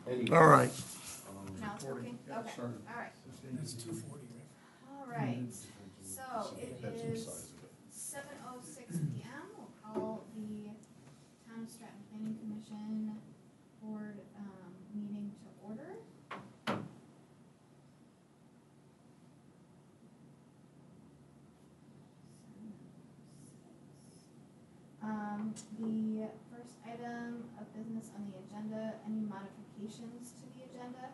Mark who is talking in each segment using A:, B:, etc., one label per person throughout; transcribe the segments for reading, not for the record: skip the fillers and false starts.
A: Anyway.
B: All right.
C: Now it's working?
B: Yeah,
C: Okay,
B: sorry.
C: all right.
D: It's 2:40, right?
C: All right, so it is 7:06 PM. We'll call the Town of Stratton Planning Commission Board meeting to order. The first item of business on the agenda, any modifications to the agenda?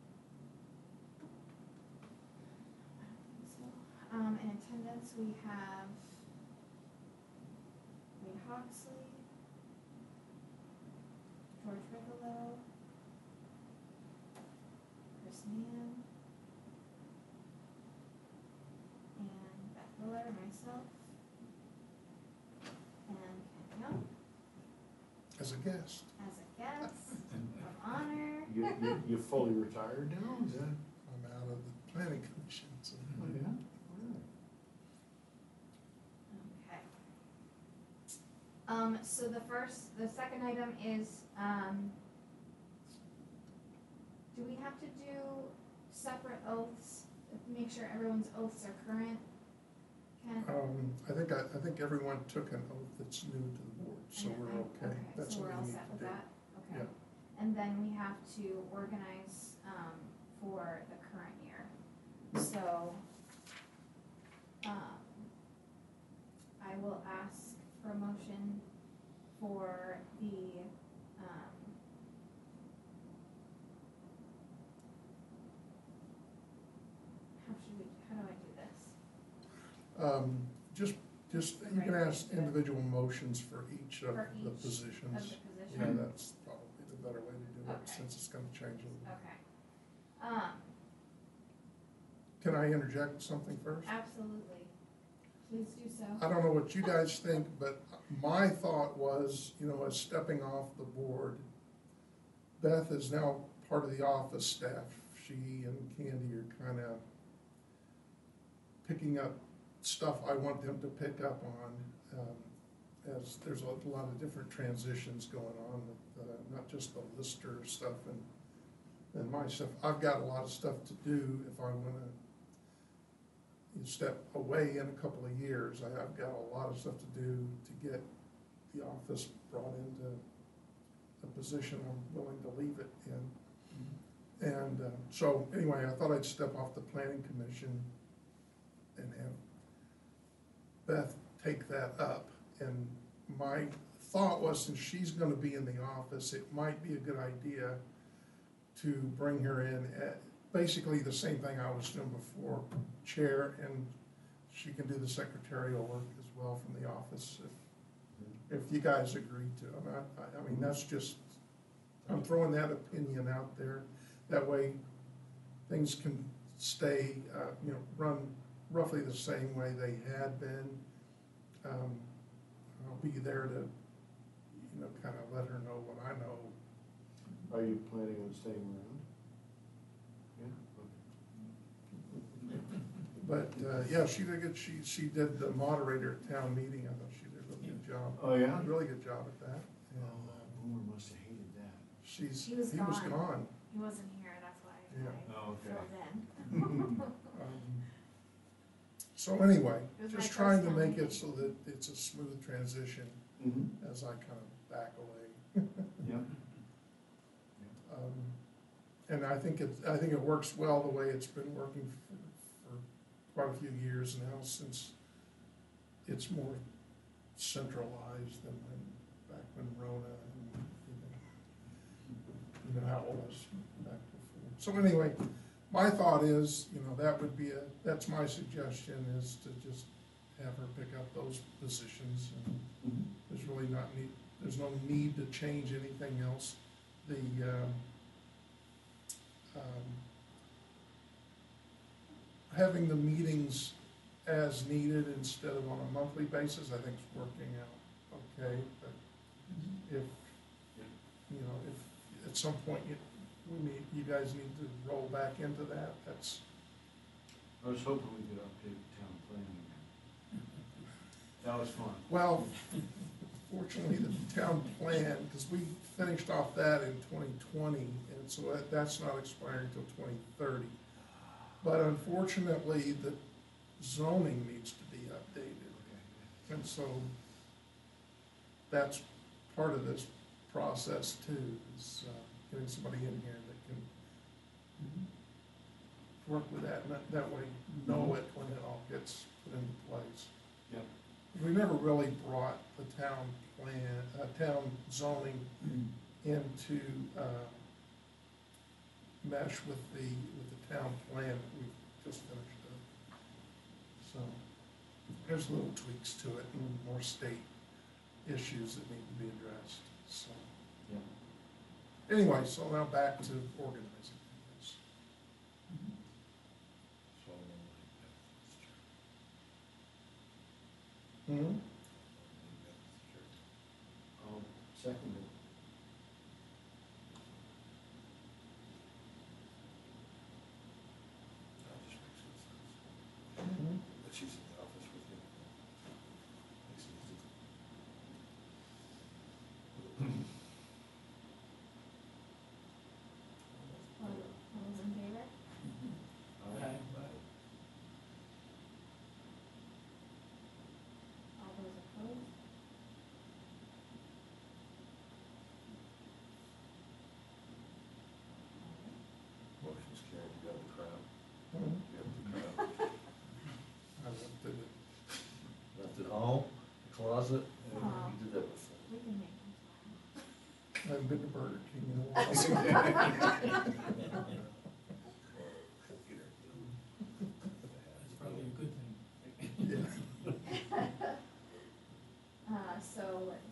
C: I don't think so. In attendance, we have Wade Hawksley, George Riccolo, Chris Mann, and Beth Miller, myself, and Ken Young
B: As a guest.
C: as a guest of honor.
A: You fully retired now, is that?
B: I'm out of the planning commission, so.
A: Oh, yeah?
C: Okay. So the second item is, do we have to do separate oaths? Make sure everyone's oaths are current? Ken?
B: I think everyone took an oath that's new to the board, so we're okay. That's
C: So
B: what
C: we're
B: we
C: all
B: need
C: set
B: to
C: with
B: do.
C: that? Okay.
B: Yeah.
C: And then we have to organize, for the current year. So, I will ask for a motion for the, how do I do this?
B: Just, you can ask individual motions for each of
C: For
B: the
C: each
B: positions.
C: Of the
B: Yeah,
C: position?
B: that's probably the better way to do it,
C: Okay.
B: since it's gonna change a little.
C: Okay.
B: Can I interject something first?
C: Absolutely. Please do so.
B: I don't know what you guys think, but my thought was, as stepping off the board, Beth is now part of the office staff. She and Candy are kind of picking up stuff I want them to pick up on, as there's a lot of different transitions going on, not just the lister stuff and my stuff. I've got a lot of stuff to do if I want to step away in a couple of years. I've got a lot of stuff to do to get the office brought into a position I'm willing to leave it in. And so anyway, I thought I'd step off the planning commission and have Beth take that up. And my thought was, since she's gonna be in the office, it might be a good idea to bring her in at basically the same thing I was doing before, chair, and she can do the secretarial work as well from the office if you guys agree to. I mean, that's just, I'm throwing that opinion out there. That way, things can stay, run roughly the same way they had been. I'll be there to, kind of let her know what I know.
A: Are you planning on staying around? Yeah,
B: But, yeah, she did good, she did the moderator at town meeting. I thought she did a really good job.
A: Oh, yeah?
B: Really good job at that. And,
A: Boomer must have hated that.
C: He was
B: he was
C: gone.
B: gone.
C: He wasn't here, that's why
B: Yeah.
C: I
A: Oh, okay.
C: filled in.
B: So anyway,
C: It was
B: just
C: my
B: trying
C: first
B: to
C: town
B: make it
C: meeting.
B: so that it's a smooth transition
A: Mm-hmm.
B: as I kind of back away.
A: Yep.
B: And I think it works well the way it's been working for quite a few years now, since it's more centralized than back when Rona and even how it was back before. So anyway, my thought is, that's my suggestion, is to just have her pick up those positions, and
A: Mm-hmm.
B: there's no need to change anything else. Having the meetings as needed instead of on a monthly basis, I think is working out okay. But if at some point you guys need to roll back into that, that's.
A: I was hoping we could update town planning again. That was fun.
B: Well, Unfortunately, the town plan, because we finished off that in 2020, and so that's not expiring until 2030. But unfortunately, the zoning needs to be updated.
A: Okay.
B: And so that's part of this process too, is getting somebody in here that can work with that, and that way know it when it all gets put into place.
A: Yep.
B: We never really brought the town plan, town zoning into mesh with the town plan that we just finished up. So there's little tweaks to it and more state issues that need to be addressed, so.
A: Yeah.
B: Anyway, so now back to organizing things. Hmm?
A: I'll second it.
B: Mhm.
D: But she's in the office with you. Makes it easy.
C: All those in favor?
A: Aye.
C: All those opposed?
D: Motion's carried, you got the crown,
B: Mhm.
D: you have the crown.
B: I looked at it.
D: Left it home, closet,
C: Oh.
D: you did that before.
C: We can make them smile.
B: I haven't been to Burger King in a while, so.
E: That's probably a good thing.
B: Yeah.
C: So let's